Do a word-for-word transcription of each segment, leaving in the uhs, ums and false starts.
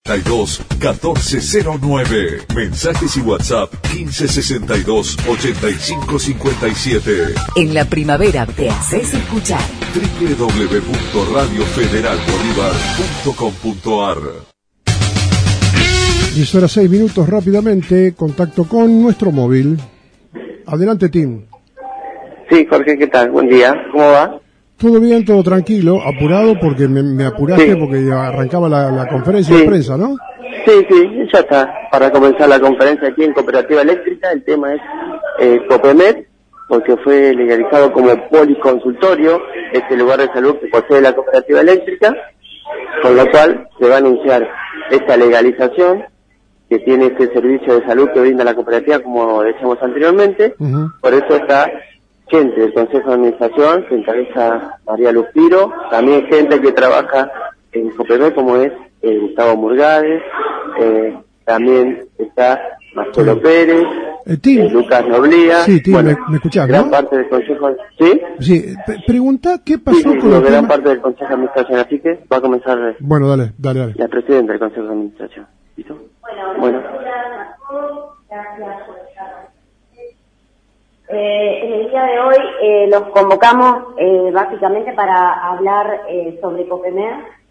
dos catorce cero nueve. Mensajes y WhatsApp quince sesenta y dos ochenta y cinco cincuenta y siete. En la primavera te haces escuchar. doble u doble u doble u punto radio federal bolívar punto com punto a r. diez horas seis minutos rápidamente, contacto con nuestro móvil. Adelante, Tim. Sí, Jorge, ¿qué tal? Buen día, ¿cómo va? Todo bien, todo tranquilo, apurado porque me, me apuraste sí. Porque arrancaba la, la conferencia sí. de prensa, ¿no? Sí, sí, ya está, para comenzar la conferencia aquí en Cooperativa Eléctrica. El tema es eh, Copemed, porque fue legalizado como policonsultorio, este lugar de salud que posee la Cooperativa Eléctrica, con lo cual se va a anunciar esta legalización que tiene este servicio de salud que brinda la cooperativa, como decíamos anteriormente. Uh-huh. Por eso está gente del Consejo de Administración, que encabeza María Luz Piro, también gente que trabaja en Copemed, como es eh, Gustavo Murgades, eh, también está Marcelo sí. Pérez, eh, eh, Lucas Noblía, sí, tío, bueno, me, me escuchás, gran ¿no? parte del Consejo, ¿sí? Sí, pre- pregunta qué pasó sí, sí, con sí, el gran tema... parte del Consejo de Administración, así que va a comenzar bueno, dale, dale, dale. la presidenta del Consejo de Administración. ¿Listo? Bueno, bueno. Gracias por estar. Eh, en el día de hoy eh, los convocamos eh, básicamente para hablar eh, sobre Copemed.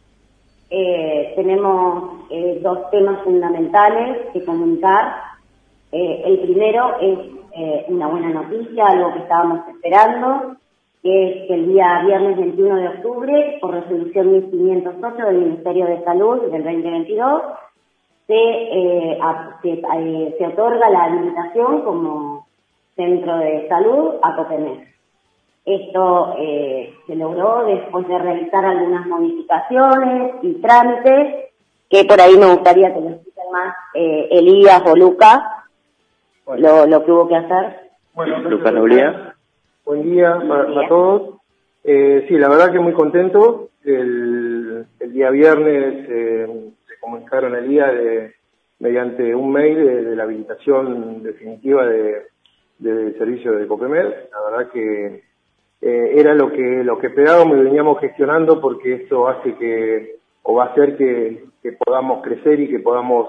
Eh, tenemos eh, dos temas fundamentales que comunicar. Eh, el primero es eh, una buena noticia, algo que estábamos esperando, que es que el día viernes veintiuno de octubre, por resolución mil quinientos ocho del Ministerio de Salud del veinte veintidós, se, eh, a, se, eh, se otorga la habilitación como centro de salud a Copemed. Esto eh, se logró después de realizar algunas modificaciones y trámites, que por ahí me gustaría que lo expliquen más eh, Elías o Luca, bueno. lo, lo que hubo que hacer. Bueno, Lucas Noblía. Buen día a, a todos. Eh, sí, la verdad que muy contento. El, el día viernes eh, se comunicaron el día de, mediante un mail de, de la habilitación definitiva de, del servicio de Copemed. La verdad que eh, era lo que lo que esperábamos y veníamos gestionando, porque esto hace que, o va a hacer que, que podamos crecer y que podamos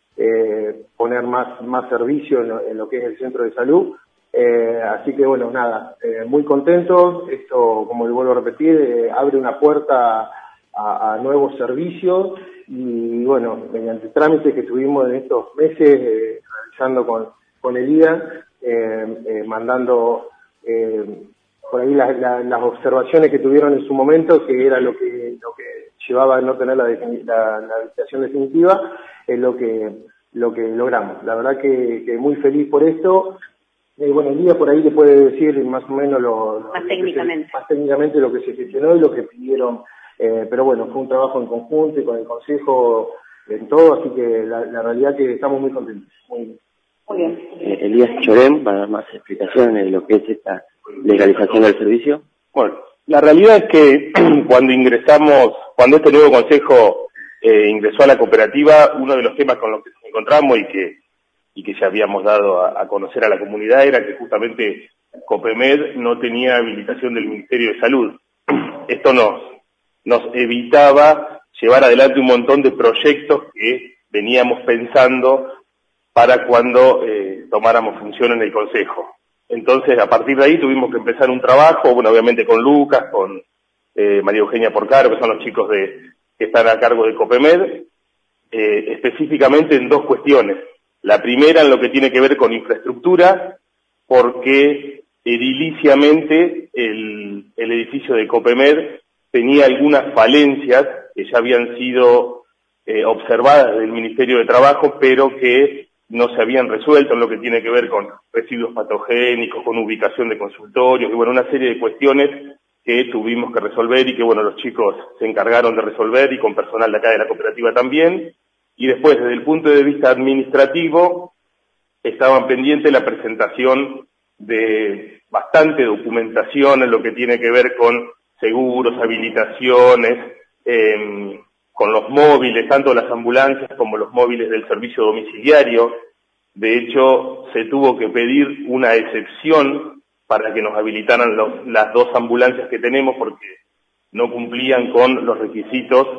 eh, poner más, más servicio en lo, en lo que es el centro de salud. Eh, así que bueno, nada, eh, muy contentos. Esto, como le vuelvo a repetir, eh, abre una puerta a, a nuevos servicios y bueno, mediante trámites que tuvimos en estos meses eh, realizando con, con el I A, eh, eh, mandando eh, por ahí las, las, las observaciones que tuvieron en su momento, que era lo que lo que llevaba a no tener la, la, la habilitación definitiva, es lo que lo que logramos. La verdad que, que muy feliz por esto. Eh, bueno, el día por ahí le puede decir más o menos lo, lo más, lo técnicamente. Se, más técnicamente lo que se gestionó y lo que pidieron, eh, pero bueno, fue un trabajo en conjunto y con el Consejo en todo, así que la, la realidad que estamos muy contentos. Muy, muy bien. Eh, Elías Chorén va a dar más explicaciones de lo que es esta legalización del servicio. Bueno, la realidad es que cuando ingresamos, cuando este nuevo Consejo eh, ingresó a la cooperativa, uno de los temas con los que nos encontramos y que y que ya habíamos dado a, a conocer a la comunidad era que justamente Copemed no tenía habilitación del Ministerio de Salud. Esto nos, nos evitaba llevar adelante un montón de proyectos que veníamos pensando para cuando eh, tomáramos función en el Consejo. Entonces, a partir de ahí tuvimos que empezar un trabajo, bueno, obviamente con Lucas, con eh, María Eugenia Porcaro, que son los chicos de que están a cargo de Copemed, eh, específicamente en dos cuestiones. La primera en lo que tiene que ver con infraestructura, porque ediliciamente el, el edificio de Copemed tenía algunas falencias que ya habían sido eh, observadas del Ministerio de Trabajo, pero que no se habían resuelto en lo que tiene que ver con residuos patogénicos, con ubicación de consultorios, y bueno, una serie de cuestiones que tuvimos que resolver y que bueno, los chicos se encargaron de resolver y con personal de acá de la cooperativa también. Y después, desde el punto de vista administrativo, estaban pendientes la presentación de bastante documentación en lo que tiene que ver con seguros, habilitaciones, eh, con los móviles, tanto las ambulancias como los móviles del servicio domiciliario. De hecho, se tuvo que pedir una excepción para que nos habilitaran los, las dos ambulancias que tenemos porque no cumplían con los requisitos que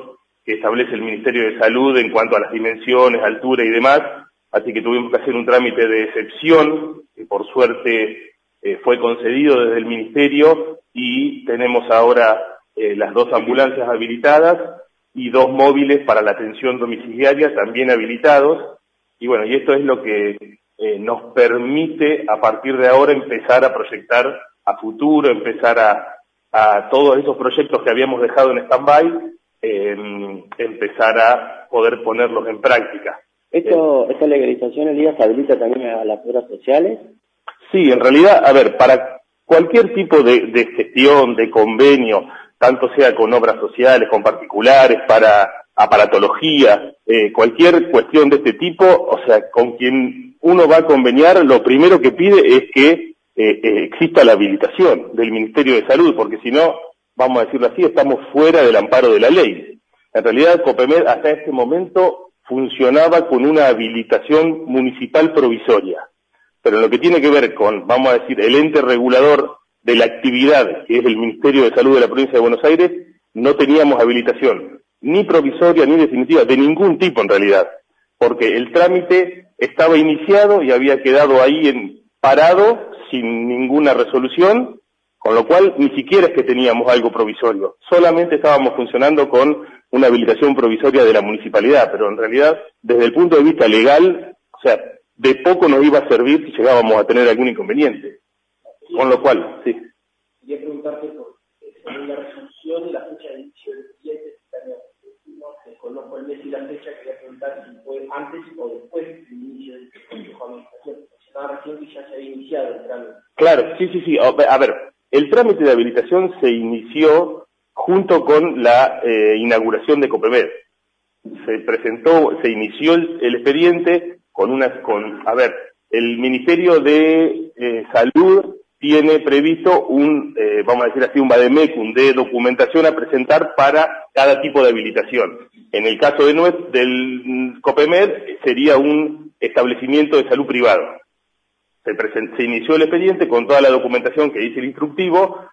que establece el Ministerio de Salud en cuanto a las dimensiones, altura y demás, así que tuvimos que hacer un trámite de excepción, que por suerte eh, fue concedido desde el Ministerio, y tenemos ahora eh, las dos ambulancias habilitadas y dos móviles para la atención domiciliaria también habilitados, y bueno, y esto es lo que eh, nos permite a partir de ahora empezar a proyectar a futuro, empezar a, a todos esos proyectos que habíamos dejado en stand-by, eh, empezar a poder ponerlos en práctica. ¿Esto, ¿Esta legalización, Elías, habilita también a las obras sociales? Sí, en realidad, a ver, para cualquier tipo de, de gestión, de convenio, tanto sea con obras sociales, con particulares, para aparatología, eh, cualquier cuestión de este tipo, o sea, con quien uno va a conveniar, lo primero que pide es que eh, eh, exista la habilitación del Ministerio de Salud, porque si no, vamos a decirlo así, estamos fuera del amparo de la ley. En realidad, Copemed hasta este momento funcionaba con una habilitación municipal provisoria, pero en lo que tiene que ver con, vamos a decir, el ente regulador de la actividad, que es el Ministerio de Salud de la Provincia de Buenos Aires, no teníamos habilitación, ni provisoria ni definitiva, de ningún tipo en realidad, porque el trámite estaba iniciado y había quedado ahí en, parado, sin ninguna resolución, con lo cual ni siquiera es que teníamos algo provisorio, solamente estábamos funcionando con una habilitación provisoria de la municipalidad, pero en realidad, desde el punto de vista legal, o sea, de poco nos iba a servir si llegábamos a tener algún inconveniente. Con lo cual, sí. Quería preguntarte por según la resolución y la fecha de inicio del expediente, no desconozco el mes y la fecha, quería preguntar si fue antes o después del inicio del Consejo de Administración. Mencionaba recién que ya se había iniciado el trámite. Claro, sí, sí, sí. A ver, el trámite de habilitación se inició junto con la eh, inauguración de Copemed. Se presentó, se inició el, el expediente con unas, con, a ver, el Ministerio de eh, Salud tiene previsto un, eh, vamos a decir así, un vademecum de documentación a presentar para cada tipo de habilitación. En el caso de Nuez, del Copemed, sería un establecimiento de salud privado. Se, present, se inició el expediente con toda la documentación que dice el instructivo,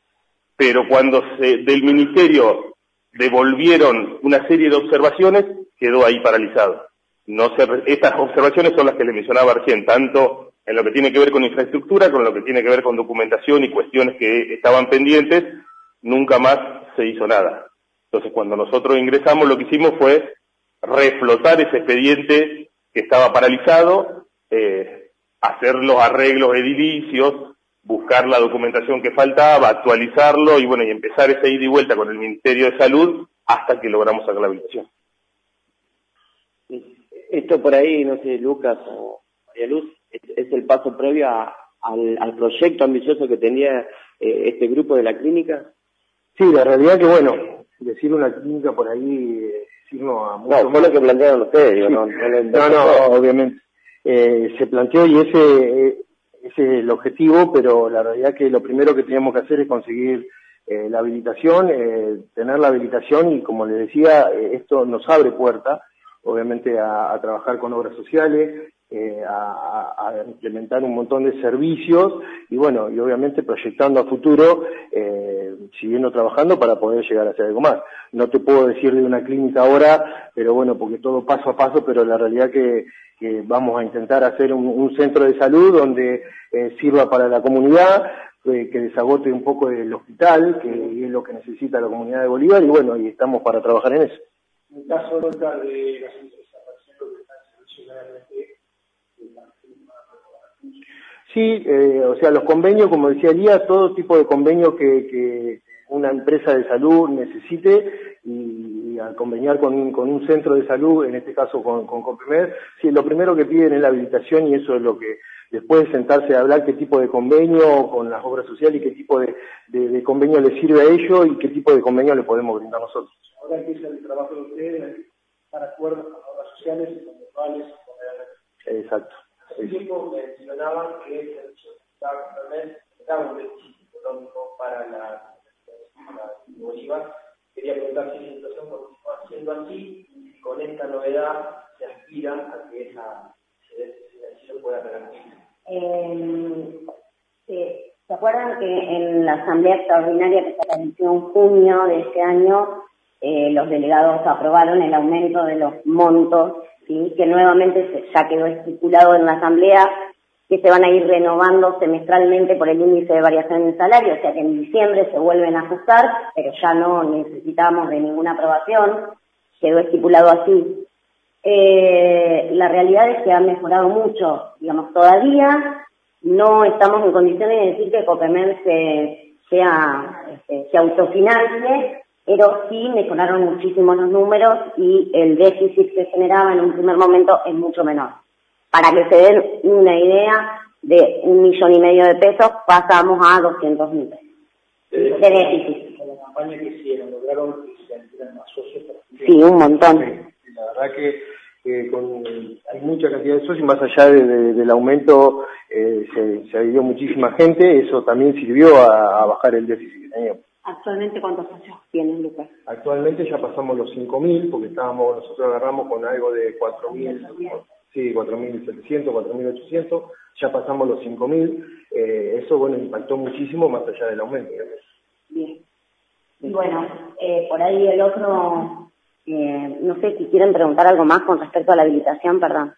pero cuando se, del Ministerio devolvieron una serie de observaciones, quedó ahí paralizado. No se, estas observaciones son las que le mencionaba recién, tanto en lo que tiene que ver con infraestructura, con lo que tiene que ver con documentación y cuestiones que estaban pendientes, nunca más se hizo nada. Entonces, cuando nosotros ingresamos, lo que hicimos fue reflotar ese expediente que estaba paralizado, eh, hacer los arreglos edilicios, buscar la documentación que faltaba, actualizarlo y bueno, y empezar esa ida y vuelta con el Ministerio de Salud hasta que logramos sacar la habilitación. Esto por ahí, no sé, Lucas o María Luz, es, es el paso previo a, al, al proyecto ambicioso que tenía eh, este grupo de la clínica. Sí, la realidad que bueno, decir una clínica por ahí, eh, decirnos a mucho No, fue lo que plantearon ustedes, digo, sí. no, no, lo no, no, obviamente. Eh, se planteó y ese, eh, ese es el objetivo, pero la realidad que lo primero que teníamos que hacer es conseguir eh, la habilitación, eh, tener la habilitación y como les decía, eh, esto nos abre puerta, obviamente a, a trabajar con obras sociales, eh, a, a, a implementar un montón de servicios y bueno, y obviamente proyectando a futuro, eh, siguiendo trabajando para poder llegar a hacer algo más. No te puedo decir de una clínica ahora, pero bueno, porque todo paso a paso, pero la realidad que, que vamos a intentar hacer un, un centro de salud donde eh, sirva para la comunidad, eh, que desagote un poco del hospital, que es lo que necesita la comunidad de Bolívar y bueno, y estamos para trabajar en eso. En el caso de las empresas, que están solucionadamente. Sí, eh, o sea, los convenios, como decía Elías, todo tipo de convenio que, que una empresa de salud necesite y, y al conveniar con un, con un centro de salud, en este caso con, con Copemed, sí, lo primero que piden es la habilitación y eso es lo que después de sentarse a hablar qué tipo de convenio con las obras sociales y qué tipo de, de, de convenio le sirve a ellos y qué tipo de convenio le podemos brindar nosotros. Ahora empieza el trabajo de ustedes para acuerdos con obras sociales y con mutuales. Exacto. Hace tiempo mencionaban que el servicio estaba un beneficio económico para la Bolívar. Quería preguntar si la situación continúa siendo así y con esta novedad se aspira a que esa se pueda revertir. Eh, eh, ¿Se acuerdan que en la asamblea extraordinaria que se realizó en junio de este año eh, los delegados aprobaron el aumento de los montos, ¿sí? Que nuevamente se, ya quedó estipulado en la Asamblea, que se van a ir renovando semestralmente por el índice de variación del salario, o sea que en diciembre se vuelven a ajustar, pero ya no necesitamos de ninguna aprobación, quedó estipulado así. Eh, la realidad es que ha mejorado mucho, digamos, todavía no estamos en condiciones de decir que Copemed se, sea, este, se autofinancie, pero sí mejoraron muchísimo los números y el déficit que generaba en un primer momento es mucho menor. Para que se den una idea, de un millón y medio de pesos pasamos a doscientos mil pesos Eh, de déficit. Con la campaña que hicieron, lograron que se adquieran más socios. Sí, un montón. La verdad que eh, con, hay mucha cantidad de socios, más allá de, de, del aumento eh, se, se adhirió muchísima gente, eso también sirvió a, a bajar el déficit que teníamos. ¿Actualmente cuántos socios tienen, Lucas? Actualmente ya pasamos los cinco mil, porque estábamos, nosotros agarramos con algo de cuatro mil, sí, cuatro mil setecientos, cuatro mil ochocientos, ya pasamos los cinco mil, eh, eso bueno impactó muchísimo más allá del aumento. Bien. Y bueno, eh, por ahí el otro, eh, no sé si quieren preguntar algo más con respecto a la habilitación, perdón.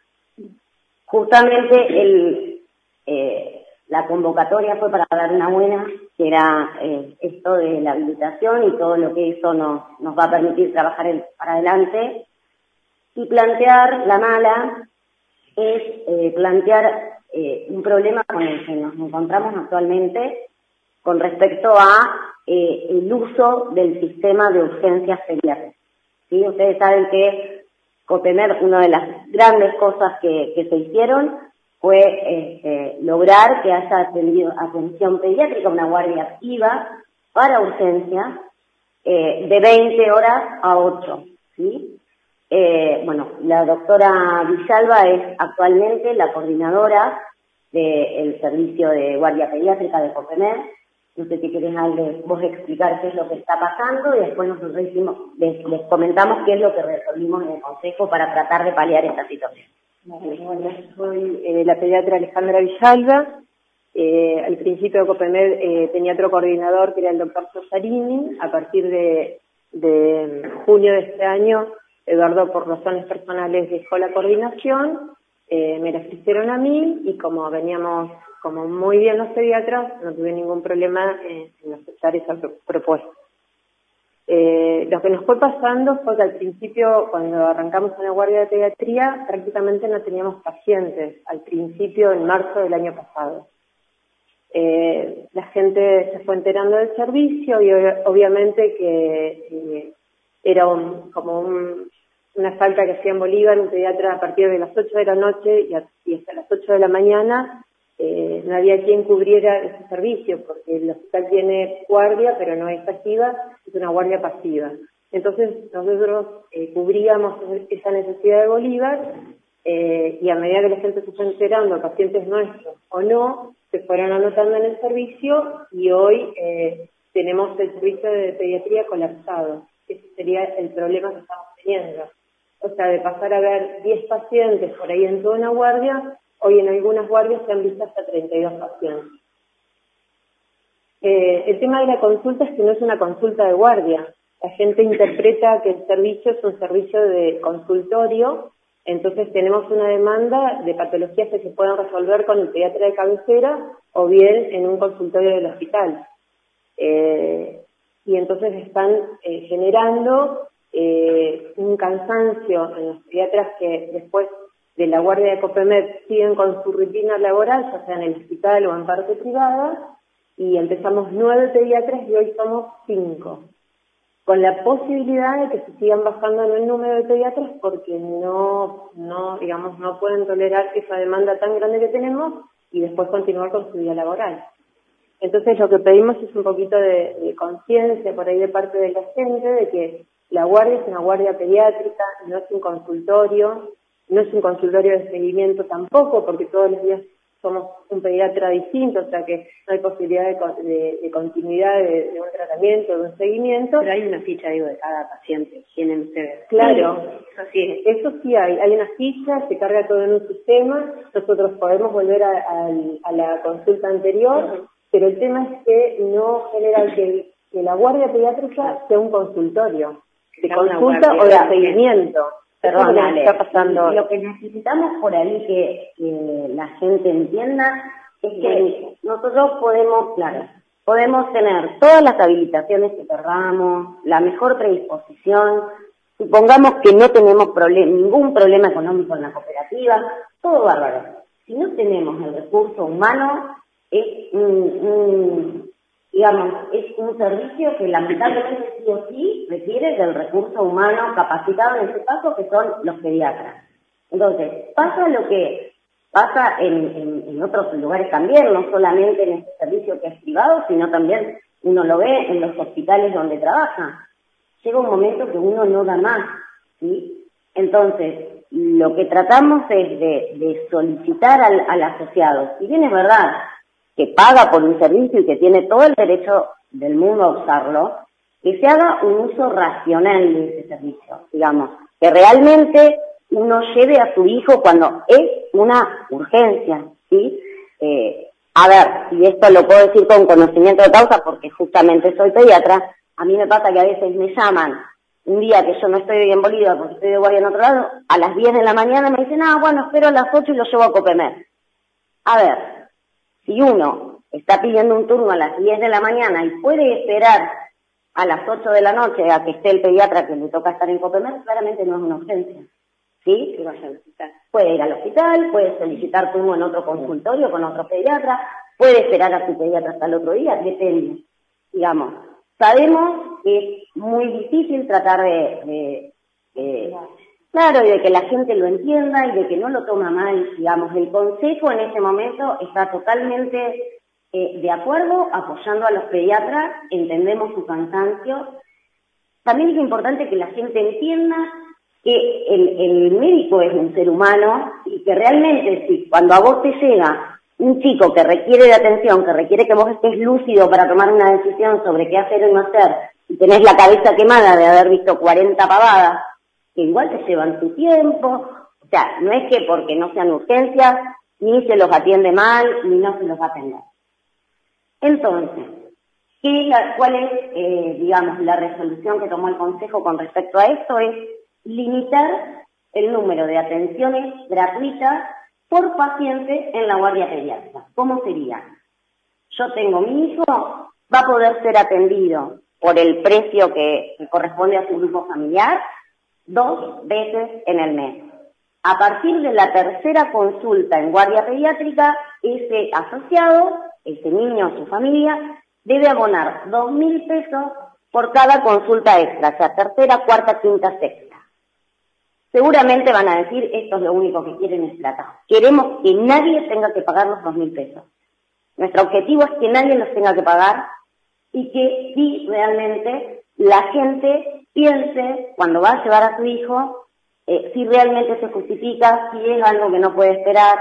Justamente el, eh, la convocatoria fue para dar una buena, que era eh, esto de la habilitación y todo lo que eso nos, nos va a permitir trabajar el, para adelante. Y plantear la mala es eh, plantear eh, un problema con el que nos encontramos actualmente con respecto a eh, el uso del sistema de urgencias pediátricas. ¿Sí? Ustedes saben que Copemed, una de las grandes cosas que, que se hicieron fue eh, lograr que haya atendido, atención pediátrica, una guardia activa para urgencias eh, de veinte horas a ocho. ¿Sí? Eh, bueno, la doctora Villalba es actualmente la coordinadora del servicio de guardia pediátrica de Copemed. No sé si querés vos explicar qué es lo que está pasando y después nosotros hicimos, les, les comentamos qué es lo que resolvimos en el Consejo para tratar de paliar esta situación. Bueno, soy eh, la pediatra Alejandra Villalba. Eh, al principio de Copemed eh, tenía otro coordinador que era el doctor Sosarini. A partir de, de junio de este año, Eduardo, por razones personales, dejó la coordinación, eh, me la ofrecieron a mí y como veníamos como muy bien los pediatras, no tuve ningún problema en, en aceptar esa pro propuesta. Eh, lo que nos fue pasando fue que al principio, cuando arrancamos en la guardia de pediatría, prácticamente no teníamos pacientes, al principio, en marzo del año pasado. Eh, la gente se fue enterando del servicio y obviamente que eh, era un, como un, una falta que hacía en Bolívar, un pediatra a partir de las ocho de la noche y, a, y hasta las ocho de la mañana, eh, no había quien cubriera ese servicio, porque el hospital tiene guardia, pero no es activa, es una guardia pasiva. Entonces nosotros eh, cubríamos esa necesidad de Bolívar eh, y a medida que la gente se fue enterando, pacientes nuestros o no, se fueron anotando en el servicio y hoy eh, tenemos el servicio de pediatría colapsado. Ese sería el problema que estamos teniendo. O sea, de pasar a ver diez pacientes por ahí en toda una guardia, hoy en algunas guardias se han visto hasta treinta y dos pacientes. Eh, el tema de la consulta es que no es una consulta de guardia. La gente interpreta que el servicio es un servicio de consultorio, entonces tenemos una demanda de patologías que se pueden resolver con el pediatra de cabecera o bien en un consultorio del hospital. Eh, y entonces están eh, generando eh, un cansancio en los pediatras que después de la guardia de Copemed siguen con su rutina laboral, ya sea en el hospital o en parte privada, y empezamos nueve pediatras y hoy somos cinco, con la posibilidad de que se sigan bajando en el número de pediatras porque no, no, digamos, no pueden tolerar esa demanda tan grande que tenemos y después continuar con su vida laboral. Entonces lo que pedimos es un poquito de, de conciencia por ahí de parte de la gente de que la guardia es una guardia pediátrica, no es un consultorio, no es un consultorio de seguimiento tampoco, porque todos los días somos un pediatra distinto, o sea que no hay posibilidad de, de, de continuidad de, de un tratamiento, de un seguimiento. Pero hay una ficha, digo, de cada paciente, tienen ustedes. Claro, sí. Eso sí hay, hay una ficha, se carga todo en un sistema, nosotros podemos volver a, a, a la consulta anterior, uh-huh. Pero el tema es que no genera que, que la guardia pediátrica sea un consultorio. de consulta o de seguimiento. Perdón, Ale, está pasando. Lo que necesitamos por ahí que, que la gente entienda es que nosotros podemos, claro, podemos tener todas las habilitaciones que queramos, la mejor predisposición, supongamos que no tenemos problem- ningún problema económico en la cooperativa, todo bárbaro. Si no tenemos el recurso humano, es un, un digamos, es un servicio que lamentablemente sí o sí requiere del recurso humano capacitado, en este caso, que son los pediatras. Entonces, pasa lo que pasa en, en, en otros lugares también, no solamente en este servicio que es privado, sino también uno lo ve en los hospitales donde trabaja. Llega un momento que uno no da más, ¿sí? Entonces, lo que tratamos es de, de solicitar al, al asociado, si bien es verdad que paga por un servicio y que tiene todo el derecho del mundo a usarlo, que se haga un uso racional de ese servicio, digamos, que realmente uno lleve a su hijo cuando es una urgencia, ¿sí? Eh, a ver, y esto lo puedo decir con conocimiento de causa porque justamente soy pediatra, a mí me pasa que a veces me llaman un día que yo no estoy en Bolívar porque estoy de guardia en otro lado, a las diez de la mañana me dicen, ah, bueno, espero a las ocho y lo llevo a Copemer. A ver, si uno está pidiendo un turno a las diez de la mañana y puede esperar a las ocho de la noche a que esté el pediatra que le toca estar en Copemer, claramente no es una urgencia. ¿Sí? Que vaya al hospital. Puede ir al hospital, puede solicitar turno en otro consultorio con otro pediatra, puede esperar a su pediatra hasta el otro día, depende. Digamos, sabemos que es muy difícil tratar de, de, de claro, y de que la gente lo entienda y de que no lo toma mal, digamos. El consejo en este momento está totalmente eh, de acuerdo, apoyando a los pediatras, entendemos su cansancio. También es importante que la gente entienda que el, el médico es un ser humano y que realmente si cuando a vos te llega un chico que requiere de atención, que requiere que vos estés lúcido para tomar una decisión sobre qué hacer o no hacer, y tenés la cabeza quemada de haber visto cuarenta pavadas, que igual te llevan tu tiempo, o sea, no es que porque no sean urgencias, ni se los atiende mal, ni no se los va a atender. Entonces, ¿qué es la, ¿cuál es, eh, digamos, la resolución que tomó el Consejo con respecto a esto? Es limitar el número de atenciones gratuitas por paciente en la guardia pediátrica. ¿Cómo sería? Yo tengo mi hijo, va a poder ser atendido por el precio que, que corresponde a su grupo familiar, dos veces en el mes. A partir de la tercera consulta en guardia pediátrica, ese asociado, ese niño o su familia, debe abonar dos mil pesos por cada consulta extra, o sea, tercera, cuarta, quinta, sexta. Seguramente van a decir, esto es lo único que quieren es plata. Queremos que nadie tenga que pagar los dos mil pesos. Nuestro objetivo es que nadie los tenga que pagar y que sí realmente la gente piense, cuando va a llevar a su hijo, eh, si realmente se justifica, si es algo que no puede esperar,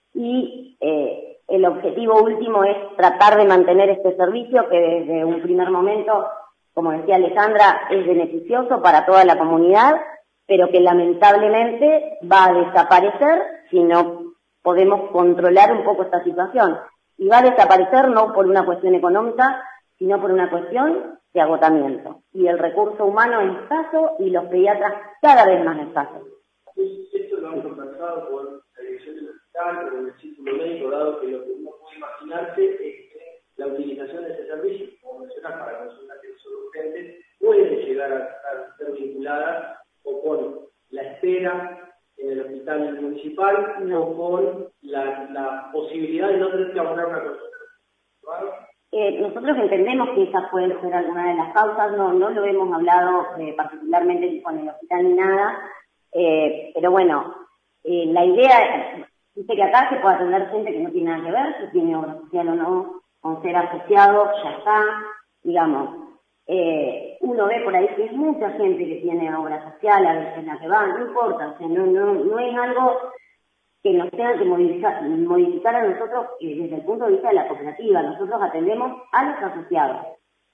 y eh, el objetivo último es tratar de mantener este servicio que desde un primer momento, como decía Alejandra, es beneficioso para toda la comunidad, pero que lamentablemente va a desaparecer si no podemos controlar un poco esta situación. Y va a desaparecer no por una cuestión económica, sino por una cuestión de agotamiento. Y el recurso humano es escaso y los pediatras cada vez más escasos. Esto lo han conversado con la dirección del hospital, con el círculo médico, dado que lo que uno puede imaginarse es que la utilización de ese servicio, como mencionas, para consultas que son urgentes, puede llegar a, a ser vinculada o con la espera en el hospital municipal, no. o con la, la posibilidad de no tener que abonar una consulta. ¿Vale? Eh, nosotros entendemos que esas pueden ser algunas de las causas, no, no lo hemos hablado eh, particularmente con el hospital ni nada, eh, pero bueno, eh, la idea es que acá se puede atender gente que no tiene nada que ver, si tiene obra social o no, con ser asociado, ya está, digamos. Eh, uno ve por ahí que es mucha gente que tiene obra social, a veces la que va, no importa, o sea, no, no, no es algo que nos tenga que modificar, modificar a nosotros eh, desde el punto de vista de la cooperativa. Nosotros atendemos a los asociados.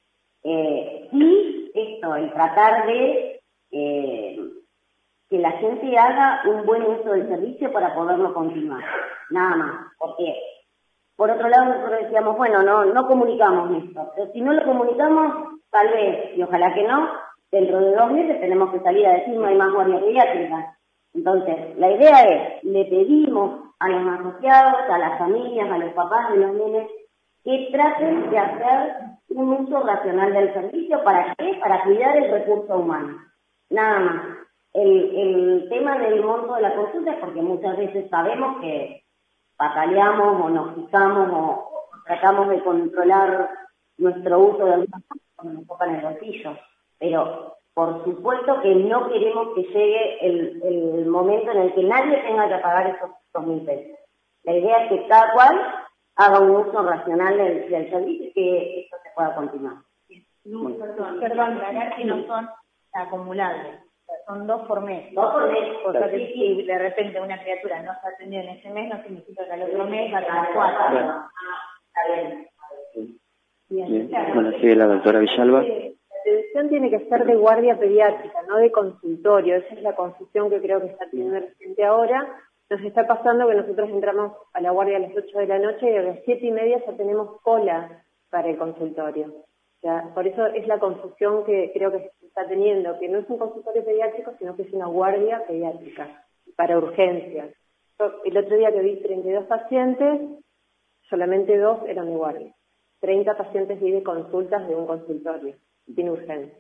Eh, y esto, el tratar de eh, que la gente haga un buen uso del servicio para poderlo continuar, nada más, porque por otro lado nosotros decíamos, bueno, no, no comunicamos esto, pero si no lo comunicamos, tal vez, y ojalá que no, dentro de dos meses tenemos que salir a decir no hay más guardia pediátrica. Entonces, la idea es, le pedimos a los asociados, a las familias, a los papás de los nenes, que traten de hacer un uso racional del servicio. ¿Para qué? Para cuidar el recurso humano. Nada más. El, el tema del monto de la consulta es porque muchas veces sabemos que pataleamos o nos fijamos o tratamos de controlar nuestro uso de alguna cosa cuando nos tocan el bolsillo. Pero por supuesto que no queremos que llegue el, el momento en el que nadie tenga que pagar esos dos mil pesos. La idea es que cada cual haga un uso racional del, del servicio y que esto se pueda continuar. No, perdón, perdón, aclarar que no son acumulables, son dos por mes. Dos por mes. O sea que si de repente una criatura no está atendida en ese mes, no significa que al otro mes va a tener cuatro. Ah, está bien. Bien, Bien. claro. Bueno, sigue la doctora Villalba. La atención tiene que ser de guardia pediátrica, no de consultorio. Esa es la confusión que creo que está teniendo el paciente ahora. Nos está pasando que nosotros entramos a la guardia a las ocho de la noche y a las siete y media ya tenemos cola para el consultorio. O sea, por eso es la confusión que creo que se está teniendo, que no es un consultorio pediátrico, sino que es una guardia pediátrica para urgencias. Yo, el otro día que vi treinta y dos pacientes, solamente dos eran de guardia. treinta pacientes vi de consultas de un consultorio, sin urgencia.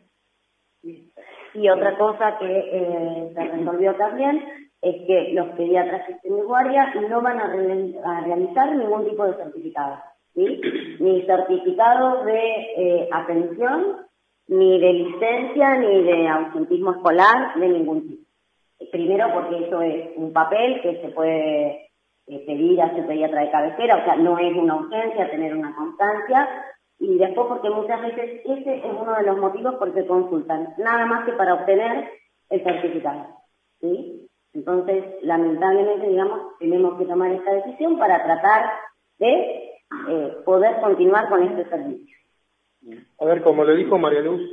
Y otra cosa que eh, se resolvió también es que los pediatras que estén de guardia no van a, re a realizar ningún tipo de certificado, ¿sí? Ni certificados de eh, atención, ni de licencia, ni de ausentismo escolar, de ningún tipo. Primero porque eso es un papel que se puede eh, pedir a su pediatra de cabecera, o sea, no es una urgencia tener una constancia. Y después porque muchas veces ese es uno de los motivos por qué consultan, nada más que para obtener el certificado, ¿sí? Entonces, lamentablemente, digamos, tenemos que tomar esta decisión para tratar de eh, poder continuar con este servicio. A ver, como lo dijo María Luz,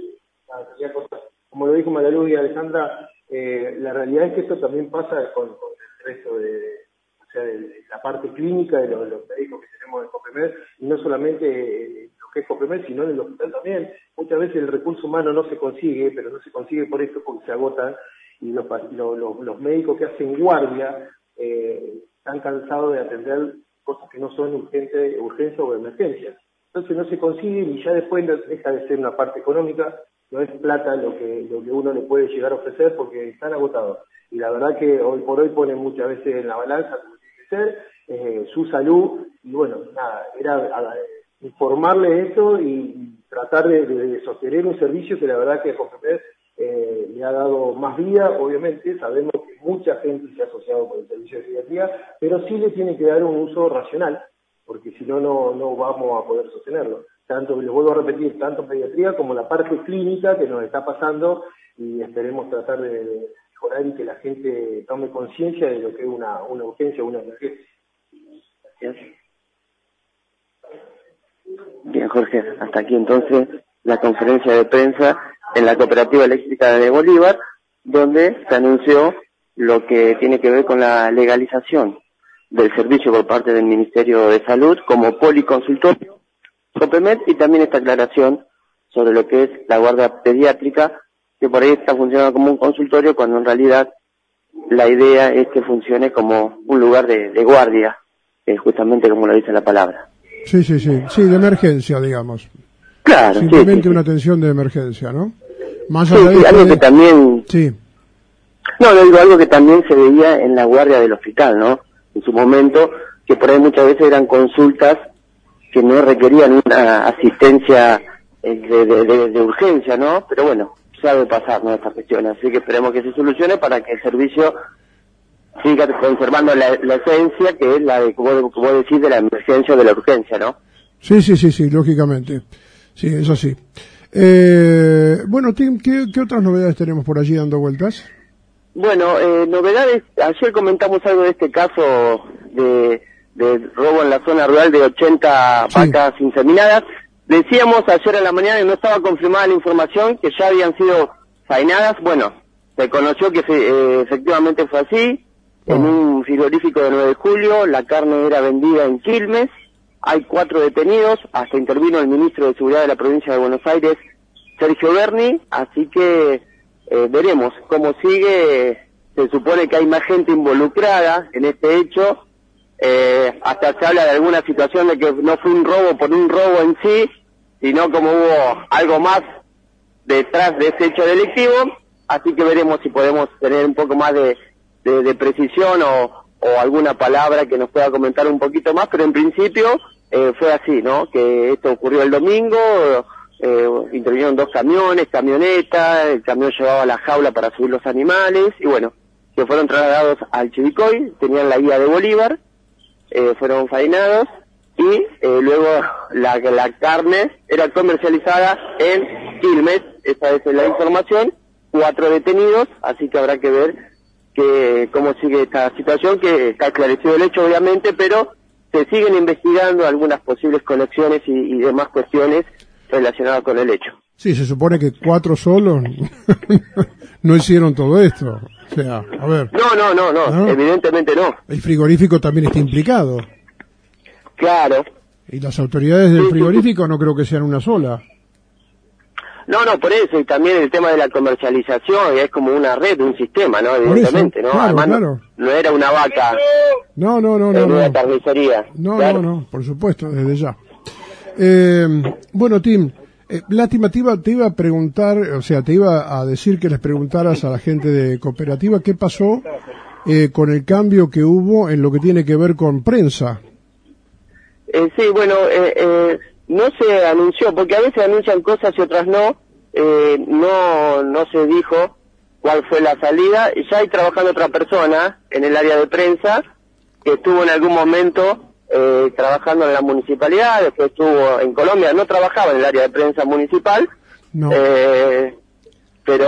como lo dijo María Luz y Alejandra, eh, la realidad es que esto también pasa con, con el resto de, o sea, de, de la parte clínica de los, los médicos que tenemos en COPEMED, y no solamente eh, lo que es COPEMED, sino en el hospital también. Muchas veces el recurso humano no se consigue, pero no se consigue por esto porque se agotan, y los, los, los médicos que hacen guardia eh, están cansados de atender cosas que no son urgente, urgencia o emergencia. Entonces no se consigue y ya después deja de ser una parte económica, no es plata lo que, lo que uno le puede llegar a ofrecer porque están agotados. Y la verdad que hoy por hoy ponen muchas veces en la balanza como tiene que ser, eh, su salud, y bueno, nada, era a, a, informarle eso y, y tratar de, de, de sostener un servicio que la verdad que a COPEMED Eh, le ha dado más vida. Obviamente sabemos que mucha gente se ha asociado con el servicio de pediatría, pero sí le tiene que dar un uso racional, porque si no, no no vamos a poder sostenerlo. Tanto, les vuelvo a repetir, tanto pediatría como la parte clínica que nos está pasando, y esperemos tratar de, de mejorar y que la gente tome conciencia de lo que es una, una urgencia o una emergencia. Gracias. Bien, Jorge, hasta aquí entonces la conferencia de prensa en la Cooperativa Eléctrica de Bolívar, donde se anunció lo que tiene que ver con la legalización del servicio por parte del Ministerio de Salud como policonsultorio, COPEMED, y también esta aclaración sobre lo que es la guardia pediátrica, que por ahí está funcionando como un consultorio, cuando en realidad la idea es que funcione como un lugar de, de guardia, eh, justamente como lo dice la palabra. Sí, sí, sí, sí, de emergencia, digamos. Claro, simplemente sí, sí, una sí. atención de emergencia, ¿no? Más Sí, allá sí, de algo de... que también... Sí. No, lo digo, algo que también se veía en la guardia del hospital, ¿no? En su momento, que por ahí muchas veces eran consultas que no requerían una asistencia eh, de, de, de, de urgencia, ¿no? Pero bueno, sabe pasar, ¿no?, estas cuestiones. Así que esperemos que se solucione para que el servicio siga conservando la, la esencia, que es la de, como, como decir, de la emergencia o de la urgencia, ¿no? Sí, sí, sí, sí, lógicamente. Sí, es así. Eh, bueno, Tim, ¿qué, ¿qué otras novedades tenemos por allí dando vueltas? Bueno, eh, novedades, ayer comentamos algo de este caso de, de robo en la zona rural de ochenta sí. vacas inseminadas. Decíamos ayer en la mañana que no estaba confirmada la información, que ya habían sido faenadas. Bueno, se conoció que eh, efectivamente fue así, oh. en un frigorífico de nueve de julio, la carne era vendida en Quilmes. Hay cuatro detenidos, hasta intervino el ministro de Seguridad de la provincia de Buenos Aires Sergio Berni, así que eh, veremos cómo sigue. Se supone que hay más gente involucrada en este hecho, eh, hasta se habla de alguna situación de que no fue un robo por un robo en sí, sino como hubo algo más detrás de ese hecho delictivo, así que veremos si podemos tener un poco más de, de, de precisión o, o alguna palabra que nos pueda comentar un poquito más, pero en principio eh, fue así, ¿no? Que esto ocurrió el domingo, eh, intervinieron dos camiones, camioneta, el camión llevaba la jaula para subir los animales, y bueno, que fueron trasladados al Chivicoy, tenían la guía de Bolívar, eh, fueron faenados, y eh, luego la, la carne era comercializada en Quilmes, esa es la información, cuatro detenidos, así que habrá que ver que cómo sigue esta situación, que está esclarecido el hecho obviamente, pero se siguen investigando algunas posibles conexiones y, y demás cuestiones relacionadas con el hecho. Sí, se supone que cuatro solos no hicieron todo esto. O sea, a ver. No, no, no, no, ¿no? Evidentemente no. El frigorífico también está implicado. Claro. Y las autoridades del sí, frigorífico sí, sí. no creo que sean una sola. No, no, por eso, y también el tema de la comercialización, es como una red, un sistema, ¿no? Evidentemente, eso, ¿no? Claro, Además, claro. No, no era una vaca. No, no, no, no. En no. una carnicería. No, claro. no, no, por supuesto, desde ya. Eh, bueno, Tim, eh, lástima, te iba, te iba a preguntar, o sea, te iba a decir que les preguntaras a la gente de cooperativa qué pasó eh, con el cambio que hubo en lo que tiene que ver con prensa. Eh, sí, bueno, eh, eh, no se anunció, porque a veces anuncian cosas y otras no, eh, no no se dijo cuál fue la salida, y ya hay trabajando otra persona en el área de prensa, que estuvo en algún momento eh, trabajando en la municipalidad, después estuvo en Colombia, no trabajaba en el área de prensa municipal, no. eh, pero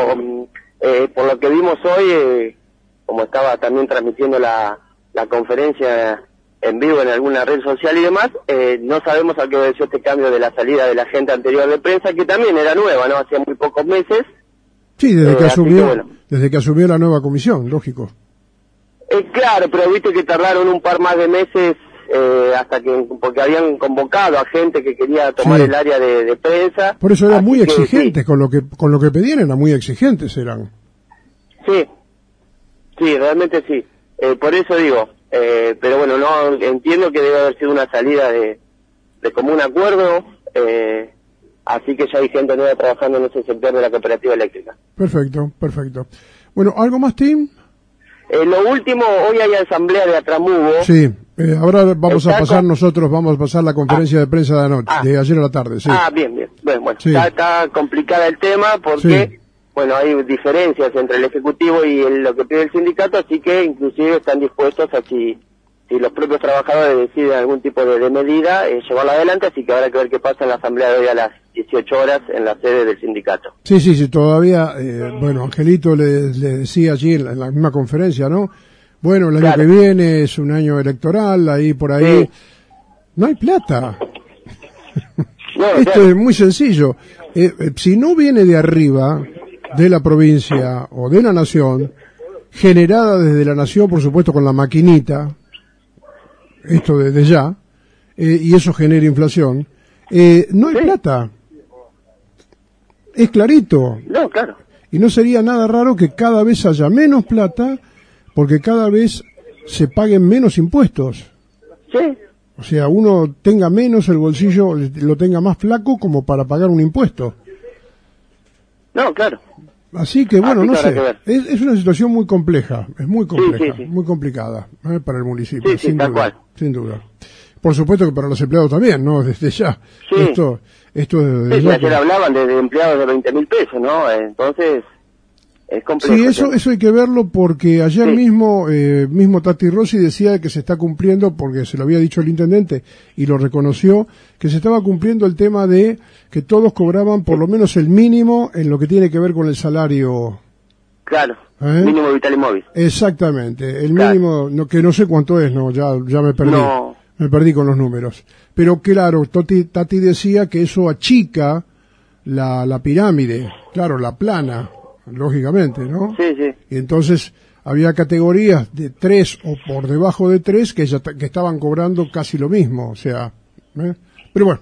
eh, por lo que vimos hoy, eh, como estaba también transmitiendo la, la conferencia en vivo en alguna red social y demás, eh, no sabemos a qué obedeció este cambio de la salida de la gente anterior de prensa, que también era nueva, ¿no? Hacía muy pocos meses. Sí, desde eh, que asumió, que, bueno. desde que asumió la nueva comisión, lógico. Eh, claro, pero viste que tardaron un par más de meses, eh, hasta que, porque habían convocado a gente que quería tomar Sí. el área de, de prensa. Por eso eran muy que, exigentes, sí. con lo que, con lo que pedían eran muy exigentes eran. Sí, sí, realmente sí. Eh, por eso digo, eh, pero bueno, no entiendo que debe haber sido una salida de, de común acuerdo, eh, así que ya hay gente nueva trabajando en ese sector de la cooperativa eléctrica. Perfecto, perfecto. Bueno, ¿algo más, Tim? Eh, lo último, hoy hay asamblea de Atramugo. Sí, eh, ahora vamos Está a pasar con- nosotros, vamos a pasar la conferencia Ah. de prensa de anoche, Ah. de ayer a la tarde, sí. Ah, bien, bien. Bueno, bueno, Sí. está, está complicada el tema porque, Sí. bueno, hay diferencias entre el Ejecutivo y el- lo que pide el sindicato, así que inclusive están dispuestos a si, si los propios trabajadores deciden algún tipo de, de medida, eh, llevarla adelante, así que habrá que ver qué pasa en la asamblea de hoy a las dieciocho horas en la sede del sindicato. Sí, sí, sí, todavía, eh, bueno, Angelito le, le decía allí en la, en la misma conferencia, ¿no? Bueno, el año Claro. que viene es un año electoral, ahí por ahí. Sí. No hay plata. No, Esto claro. es muy sencillo. Eh, eh, si no viene de arriba, de la provincia o de la nación, generada desde la nación, por supuesto, con la maquinita, esto desde ya, eh, y eso genera inflación, eh, no hay Sí. plata. Es clarito. No, claro. Y no sería nada raro que cada vez haya menos plata, porque cada vez se paguen menos impuestos. Sí, O sea, uno tenga menos el bolsillo, lo tenga más flaco como para pagar un impuesto. no, claro. Así que, bueno, Así no que habrá sé, que ver. es, es una situación muy compleja, es muy compleja, sí, sí. muy complicada ¿eh? para el municipio, Sí, sí, sin tal duda, cual. sin duda. Por supuesto que para los empleados también, ¿no? Desde ya. Sí. Esto, esto es desde Sí, sí, ya ayer que- hablaban de, de empleados de veinte mil pesos, ¿no? Entonces, es complejo. Sí, eso, eso hay que verlo porque ayer Sí. mismo, eh, mismo Tati Rossi decía que se está cumpliendo, porque se lo había dicho el intendente y lo reconoció, que se estaba cumpliendo el tema de que todos cobraban por lo menos el mínimo en lo que tiene que ver con el salario. Claro, ¿Eh? mínimo vital y móvil. Exactamente, el Claro. mínimo, no, que no sé cuánto es, no, ya, ya me perdí. No. Me perdí con los números. Pero claro, Toti, Tati decía que eso achica la, la pirámide, claro, la plana, lógicamente, ¿no? Sí, sí. Y entonces había categorías de tres o por debajo de tres que, ya, ta- que estaban cobrando casi lo mismo, o sea, ¿eh? Pero bueno,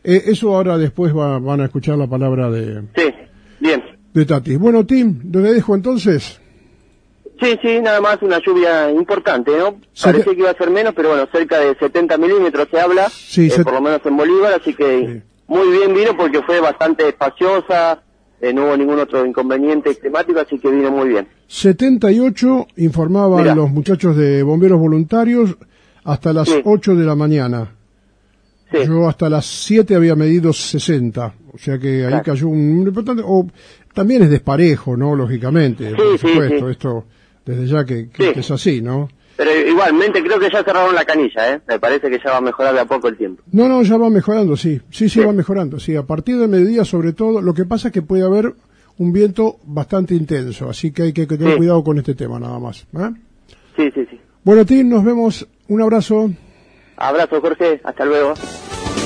Eh, eso ahora después va, van a escuchar la palabra de... Sí, bien. De Tati. Bueno, Tim, ¿lo dejo entonces? Sí, sí, nada más una lluvia importante, ¿no? Sete- Parecía que iba a ser menos, pero bueno, cerca de setenta milímetros se habla, Sí, eh, set- por lo menos en Bolívar, así que Sí. muy bien vino porque fue bastante espaciosa, eh, no hubo ningún otro inconveniente climático, así que vino muy bien. setenta y ocho informaban Mirá. los muchachos de bomberos voluntarios hasta las Sí. ocho de la mañana. Sí. Yo hasta las siete había medido sesenta, o sea que ahí Claro. cayó un un importante, o también es desparejo, ¿no? Lógicamente, Sí, por sí, supuesto, sí. esto desde ya que, que- Sí. que es así, ¿no? Pero igualmente creo que ya cerraron la canilla, ¿eh? Me parece que ya va a mejorar de a poco el tiempo. No, no, ya va mejorando, sí, sí, sí, Sí. va mejorando, sí, a partir del mediodía sobre todo, lo que pasa es que puede haber un viento bastante intenso, así que hay que, que tener Sí. cuidado con este tema nada más. ¿eh? Sí, sí, sí. Bueno, Tim, nos vemos, un abrazo. Abrazo, Jorge, hasta luego.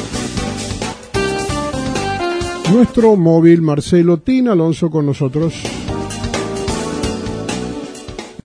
Nuestro móvil, Marcelo Tin Alonso con nosotros.